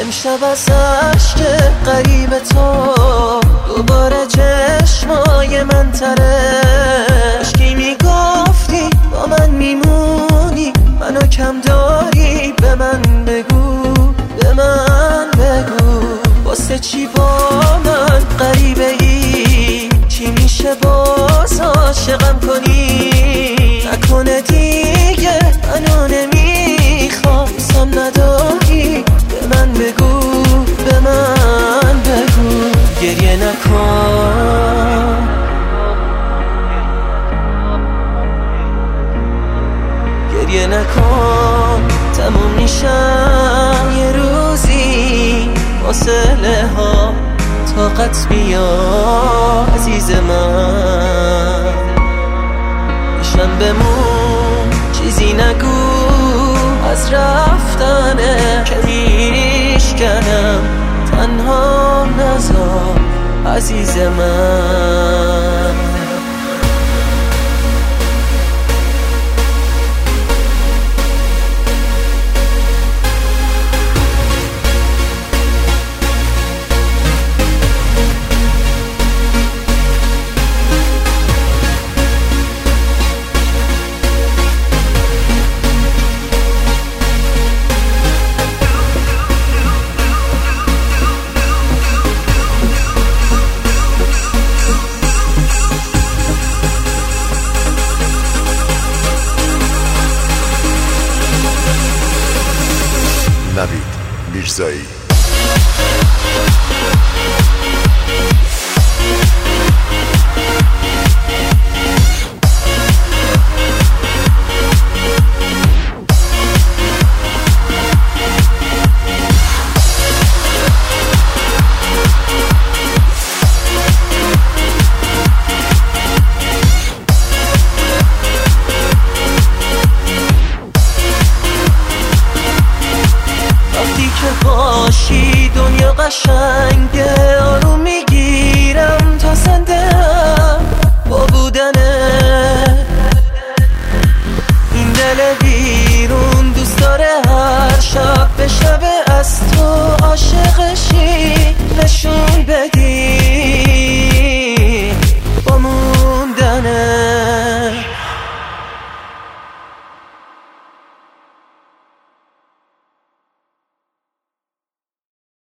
امشب از عشق غریب تو دوباره چشمای من تره. عشقی میگفتی با من میمونی، منو کم داری، به من بگو، به من بگو واسه چی با من غریبه ای؟ چی میشه باز عاشقم کنی؟ نکنه دیگه منو نمیخوام، سم نداری، به من بگو، به من بگو. گریه نکن، گریه نکن، تموم میشم یه روزی، فاصله ها طاقت بیا عزیز من. میشم بمون، چیزی نگو از رفتنه که میشکنم، تنها نذار عزیز من. نوید میرزایی. باشی دنیا قشنگه، آروم میگیرم تا زنده